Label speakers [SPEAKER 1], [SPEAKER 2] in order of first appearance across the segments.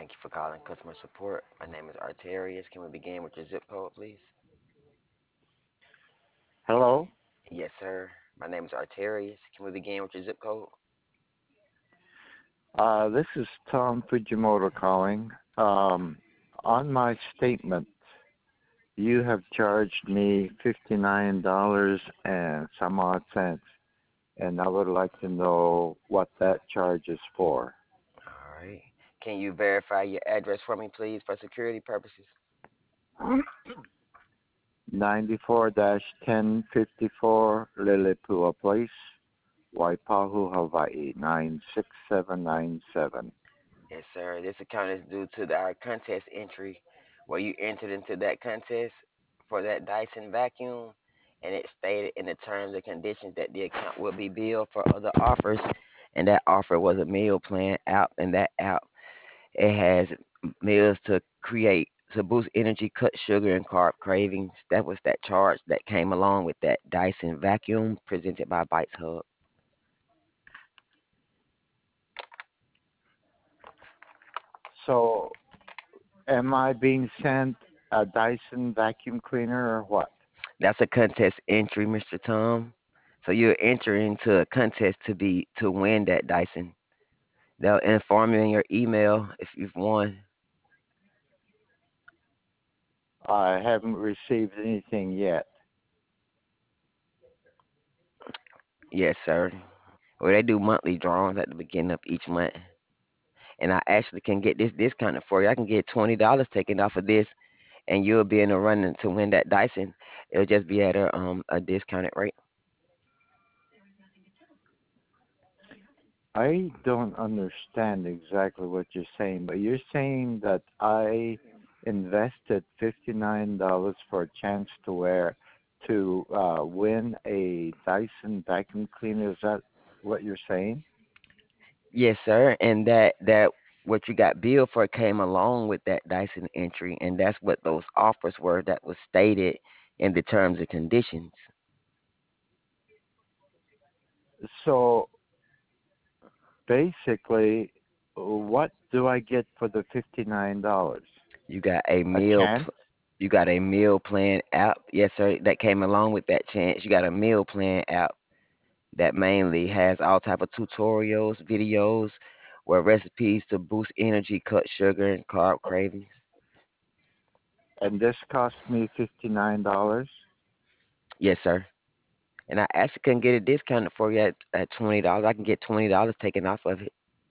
[SPEAKER 1] Thank you for calling customer support. My name is Arterius. Can we begin with your zip code, please?
[SPEAKER 2] Hello.
[SPEAKER 1] Yes, sir. My name is Arterius. Can we begin with your zip code?
[SPEAKER 2] This is Tom Fujimoto calling. On my statement, you have charged me $59 and some odd cents, and I would like to know what that charge is for.
[SPEAKER 1] All right. Can you verify your address for me, please, for security purposes?
[SPEAKER 2] 94-1054 Lilipua Place, Waipahu, Hawaii, 96797.
[SPEAKER 1] Yes, sir. This account is due to our contest entry where you entered into that contest for that Dyson vacuum, and it stated in the terms and conditions that the account will be billed for other offers, and that offer was a meal plan app, and that app it has meals to create to boost energy, cut sugar and carb cravings. That was that charge that came along with that Dyson vacuum presented by Bites Hub.
[SPEAKER 2] So, am I being sent a Dyson vacuum cleaner or what?
[SPEAKER 1] That's a contest entry, Mr. Tom. So you're entering into a contest to win that Dyson. They'll inform you in your email if you've won.
[SPEAKER 2] I haven't received anything yet.
[SPEAKER 1] Yes, sir. Well, they do monthly drawings at the beginning of each month, and I actually can get this discounted for you. I can get $20 taken off of this, and you'll be in the running to win that Dyson. It'll just be at a discounted rate.
[SPEAKER 2] I don't understand exactly what you're saying, but you're saying that I invested $59 for a chance to win a Dyson vacuum cleaner. Is that what you're saying?
[SPEAKER 1] Yes, sir. And that what you got billed for came along with that Dyson entry, and that's what those offers were that was stated in the terms and conditions.
[SPEAKER 2] So basically, what do I get for the $59?
[SPEAKER 1] You got a
[SPEAKER 2] A
[SPEAKER 1] meal
[SPEAKER 2] chance?
[SPEAKER 1] you got a meal plan app. Yes, sir. That came along with that chance. You got a meal plan app that mainly has all type of tutorials, videos, where recipes to boost energy, cut sugar and carb cravings.
[SPEAKER 2] And this cost me $59?
[SPEAKER 1] Yes, sir. And I actually can get it discounted for you at $20. I can get $20 taken off of it.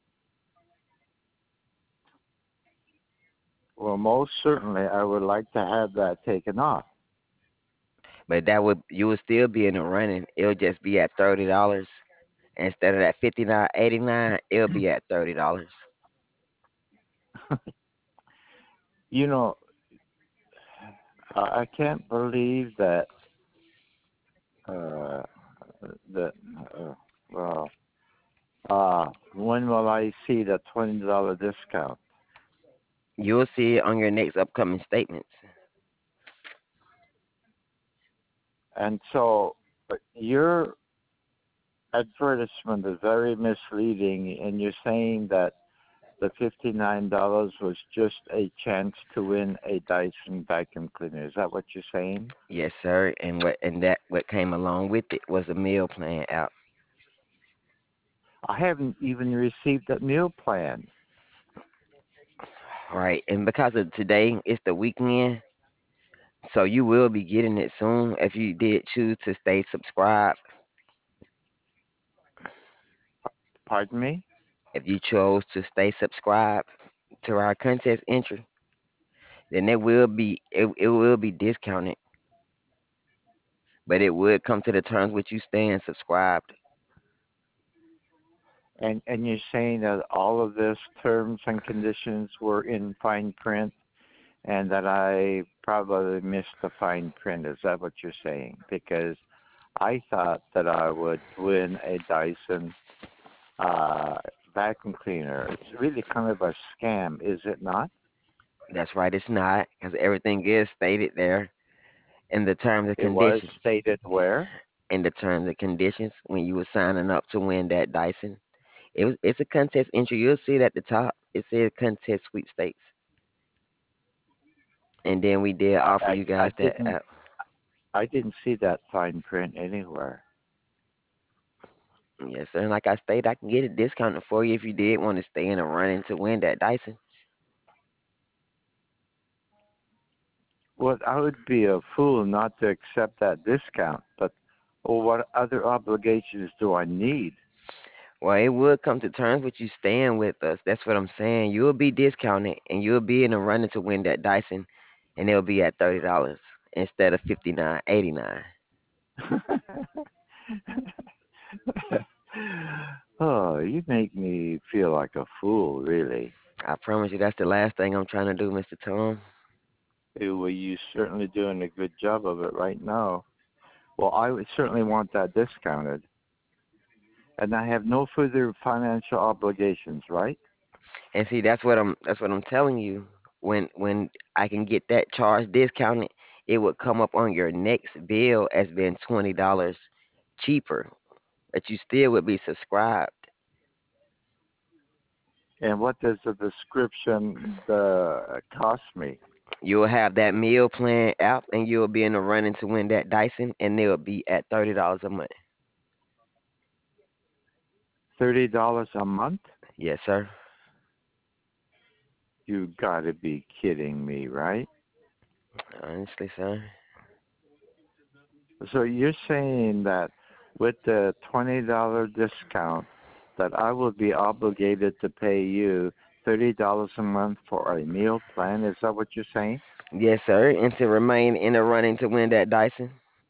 [SPEAKER 2] Well, most certainly I would like to have that taken off.
[SPEAKER 1] But that would you would still be in the running. It'll just be at $30 instead of that 59.89. It'll be at $30.
[SPEAKER 2] You know, I can't believe that uh, that uh, well, when will I see the $20 discount?
[SPEAKER 1] You'll see it on your next upcoming statements.
[SPEAKER 2] And so, your advertisement is very misleading, and you're saying that the $59 was just a chance to win a Dyson vacuum cleaner. Is that what you're saying?
[SPEAKER 1] Yes, sir. And what came along with it was a meal plan out.
[SPEAKER 2] I haven't even received that meal plan.
[SPEAKER 1] Right. And because of today, it's the weekend, so you will be getting it soon if you did choose to stay subscribed.
[SPEAKER 2] Pardon me?
[SPEAKER 1] If you chose to stay subscribed to our contest entry, then it will be discounted, but it would come to the terms with you staying subscribed.
[SPEAKER 2] And you're saying that all of this terms and conditions were in fine print and that I probably missed the fine print. Is that what you're saying? Because I thought that I would win a Dyson uh, vacuum cleaner. It's really kind of a scam, is it not?
[SPEAKER 1] That's right, it's not, because everything is stated there in the terms and
[SPEAKER 2] It was
[SPEAKER 1] conditions.
[SPEAKER 2] stated where?
[SPEAKER 1] In the terms and conditions when you were signing up to win that Dyson. It's a contest entry. You'll see it at the top. It said contest sweepstakes, and then we did offer
[SPEAKER 2] I,
[SPEAKER 1] you
[SPEAKER 2] I
[SPEAKER 1] guys that
[SPEAKER 2] didn't
[SPEAKER 1] app.
[SPEAKER 2] I didn't see that fine print anywhere.
[SPEAKER 1] Yes, sir. And like I stated, I can get it discounted for you if you did want to stay in a running to win that Dyson.
[SPEAKER 2] Well, I would be a fool not to accept that discount. But well, what other obligations do I need?
[SPEAKER 1] Well, it would come to terms with you staying with us. That's what I'm saying. You'll be discounted, and you'll be in a running to win that Dyson, and it'll be at $30 instead of 59.89.
[SPEAKER 2] Oh, you make me feel like a fool, really.
[SPEAKER 1] I promise you, that's the last thing I'm trying to do, Mr. Tom.
[SPEAKER 2] Well, you're certainly doing a good job of it right now. Well, I would certainly want that discounted. And I have no further financial obligations, right?
[SPEAKER 1] And see, that's what I'm telling you. When I can get that charge discounted, it would come up on your next bill as being $20 cheaper, but you still would be subscribed.
[SPEAKER 2] And what does the description cost me?
[SPEAKER 1] You'll have that meal plan app, and you'll be in the running to win that Dyson, and they'll be at $30 a month.
[SPEAKER 2] $30 a month?
[SPEAKER 1] Yes, sir.
[SPEAKER 2] You gotta be kidding me, right?
[SPEAKER 1] Honestly, sir.
[SPEAKER 2] So you're saying that with the $20 discount that I will be obligated to pay you $30 a month for a meal plan? Is that what you're saying?
[SPEAKER 1] Yes, sir. And to remain in the running to win that Dyson.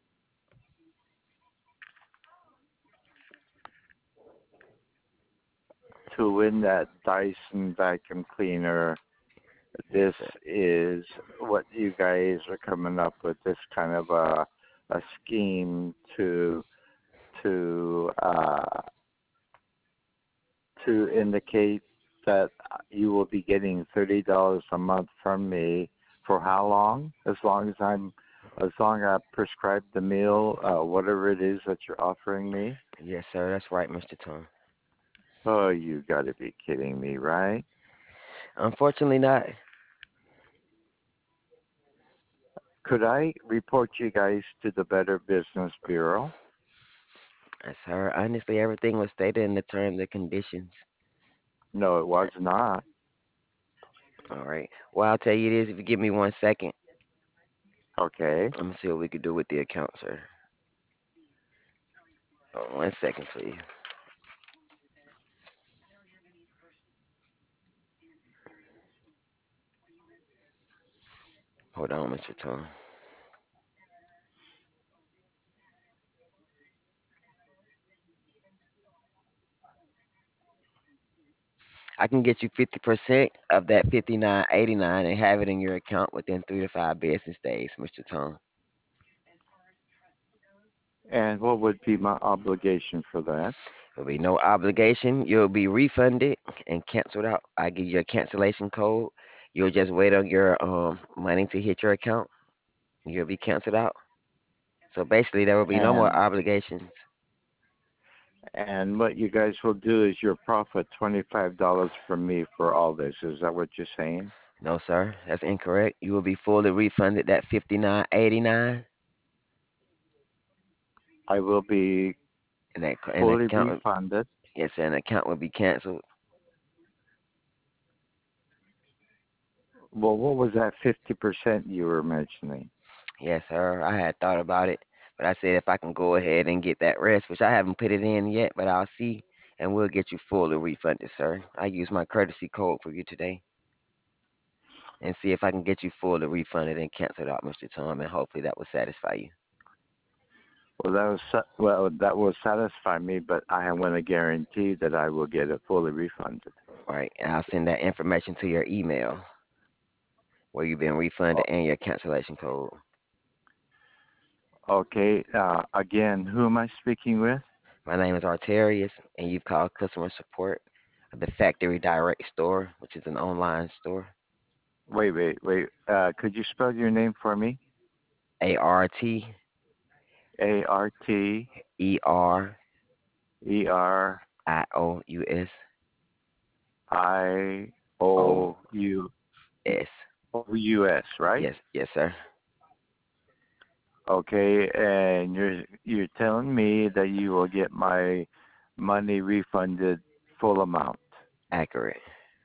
[SPEAKER 2] To win that Dyson vacuum cleaner,
[SPEAKER 1] Yes,
[SPEAKER 2] this
[SPEAKER 1] sir.
[SPEAKER 2] is what you guys are coming up with, this kind of a scheme to to indicate that you will be getting $30 a month from me for how long? As long as I prescribe the meal, whatever it is that you're offering me.
[SPEAKER 1] Yes, sir. That's right, Mr. Tom.
[SPEAKER 2] Oh, you got to be kidding me, right?
[SPEAKER 1] Unfortunately, not.
[SPEAKER 2] Could I report you guys to the Better Business Bureau?
[SPEAKER 1] Sir, honestly, everything was stated in the terms and conditions.
[SPEAKER 2] No, it was not.
[SPEAKER 1] All right. Well, I'll tell you this. If you give me 1 second,
[SPEAKER 2] Okay.
[SPEAKER 1] let me see what we could do with the account, sir. 1 second, please. Hold on, Mr. Tom. I can get you 50% of that 59.89 and have it in your account within 3 to 5 business days, Mr. Tom.
[SPEAKER 2] And what would be my obligation for that?
[SPEAKER 1] There'll be no obligation. You'll be refunded and canceled out. I give you a cancellation code. You'll just wait on your money to hit your account. You'll be canceled out. So basically, there will be no more
[SPEAKER 2] And
[SPEAKER 1] obligations.
[SPEAKER 2] and what you guys will do is you'll profit $25 from me for all this. Is that what you're saying?
[SPEAKER 1] No, sir, that's incorrect. You will be fully refunded that 59.89,
[SPEAKER 2] I will be
[SPEAKER 1] and that
[SPEAKER 2] fully
[SPEAKER 1] account,
[SPEAKER 2] refunded.
[SPEAKER 1] yes, sir, an account will be canceled.
[SPEAKER 2] Well, what was that 50% you were mentioning?
[SPEAKER 1] Yes, sir. I had thought about it, but I said if I can go ahead and get that rest, which I haven't put it in yet, but I'll see, and we'll get you fully refunded, sir. I use my courtesy code for you today, and see if I can get you fully refunded and canceled out, Mr. Tom, and hopefully that will satisfy you.
[SPEAKER 2] That will satisfy me, but I want to guarantee that I will get it fully refunded.
[SPEAKER 1] All right, and I'll send that information to your email where you've been refunded and your cancellation code.
[SPEAKER 2] Okay. Again, who am I speaking with?
[SPEAKER 1] My name is Arterius, and you've called customer support of the Factory Direct Store, which is an online store.
[SPEAKER 2] Wait. Could you spell your name for me?
[SPEAKER 1] ART
[SPEAKER 2] ARTERIOUS.
[SPEAKER 1] ER IOUS. O
[SPEAKER 2] O U
[SPEAKER 1] S.
[SPEAKER 2] O U S, right?
[SPEAKER 1] Yes, yes, sir.
[SPEAKER 2] Okay, and you're telling me that you will get my money refunded full amount,
[SPEAKER 1] Accurate.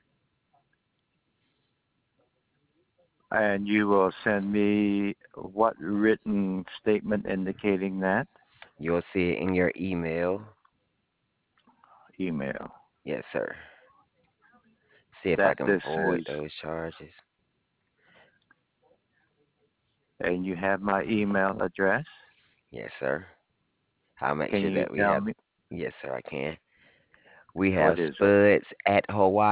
[SPEAKER 2] and you will send me what written statement indicating that?
[SPEAKER 1] You'll see it in your email.
[SPEAKER 2] Email.
[SPEAKER 1] Yes, sir. See if I
[SPEAKER 2] That
[SPEAKER 1] can
[SPEAKER 2] this
[SPEAKER 1] void
[SPEAKER 2] is,
[SPEAKER 1] those charges.
[SPEAKER 2] and you have my email address.
[SPEAKER 1] Yes, sir. I'll make
[SPEAKER 2] Can
[SPEAKER 1] sure
[SPEAKER 2] you
[SPEAKER 1] that we
[SPEAKER 2] tell
[SPEAKER 1] have.
[SPEAKER 2] me
[SPEAKER 1] Yes, sir, I can. We
[SPEAKER 2] what
[SPEAKER 1] have
[SPEAKER 2] is it?
[SPEAKER 1] spuds at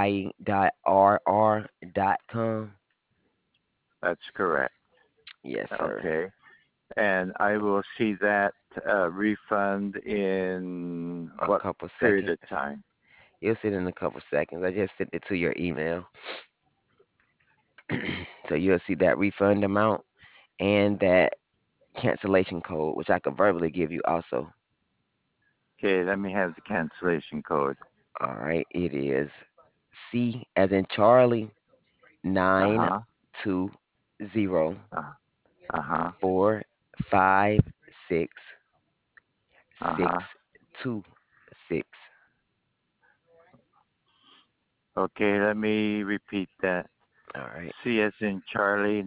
[SPEAKER 1] hawaii.rr.com.
[SPEAKER 2] That's correct.
[SPEAKER 1] Yes, sir.
[SPEAKER 2] Okay. And I will see that refund in
[SPEAKER 1] A
[SPEAKER 2] what
[SPEAKER 1] couple
[SPEAKER 2] period
[SPEAKER 1] seconds.
[SPEAKER 2] of time?
[SPEAKER 1] You'll see it in a couple seconds. I just sent it to your email. So you'll see that refund amount and that cancellation code, which I could verbally give you also.
[SPEAKER 2] Okay, let me have the cancellation code.
[SPEAKER 1] All right. It is C as in Charlie nine
[SPEAKER 2] Uh-huh.
[SPEAKER 1] two zero
[SPEAKER 2] Uh, uh-huh.
[SPEAKER 1] 456
[SPEAKER 2] Uh-huh.
[SPEAKER 1] 626.
[SPEAKER 2] Okay, let me repeat that.
[SPEAKER 1] All right.
[SPEAKER 2] C as in Charlie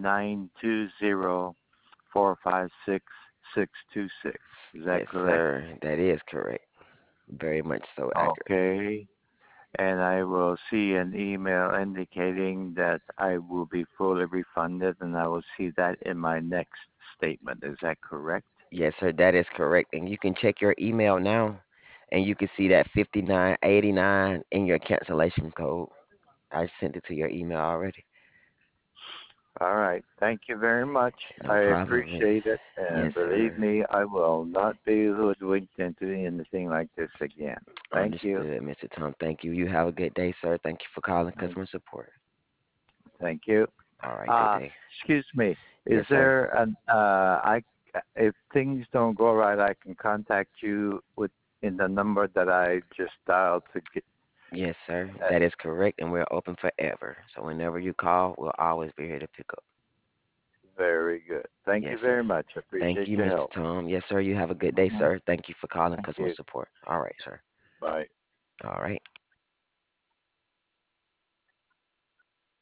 [SPEAKER 2] 920456626. Is that
[SPEAKER 1] Yes,
[SPEAKER 2] correct?
[SPEAKER 1] sir. That is correct. Very much so accurate.
[SPEAKER 2] Okay. And I will see an email indicating that I will be fully refunded, and I will see that in my next statement. Is that correct?
[SPEAKER 1] Yes, sir. That is correct. And you can check your email now and you can see that 5989 in your cancellation code. I sent it to your email already.
[SPEAKER 2] All right. Thank you very much.
[SPEAKER 1] No
[SPEAKER 2] I
[SPEAKER 1] problem.
[SPEAKER 2] appreciate it. And
[SPEAKER 1] Yes,
[SPEAKER 2] believe
[SPEAKER 1] sir.
[SPEAKER 2] me, I will not be hoodwinked into anything like this again. Thank you.
[SPEAKER 1] Understood, Mr. Tom. Thank you. You have a good day, sir. Thank you for calling
[SPEAKER 2] Mm,
[SPEAKER 1] customer support.
[SPEAKER 2] thank you.
[SPEAKER 1] All right. Good day.
[SPEAKER 2] Excuse me. Is
[SPEAKER 1] Yes, sir.
[SPEAKER 2] there an I if things don't go right, I can contact you with in the number that I just dialed to get.
[SPEAKER 1] Yes, sir.
[SPEAKER 2] Uh,
[SPEAKER 1] That is correct. And we're open forever. So whenever you call, we'll always be here to pick up.
[SPEAKER 2] very good. Thank you
[SPEAKER 1] Yes, sir.
[SPEAKER 2] very much. I
[SPEAKER 1] Thank
[SPEAKER 2] appreciate
[SPEAKER 1] you,
[SPEAKER 2] your
[SPEAKER 1] Mr.
[SPEAKER 2] help.
[SPEAKER 1] Tom. Yes, sir. You have a good day,
[SPEAKER 2] Mhm.
[SPEAKER 1] sir. Thank you for calling
[SPEAKER 2] Thank
[SPEAKER 1] customer
[SPEAKER 2] you.
[SPEAKER 1] support. All right, sir.
[SPEAKER 2] Bye.
[SPEAKER 1] All right.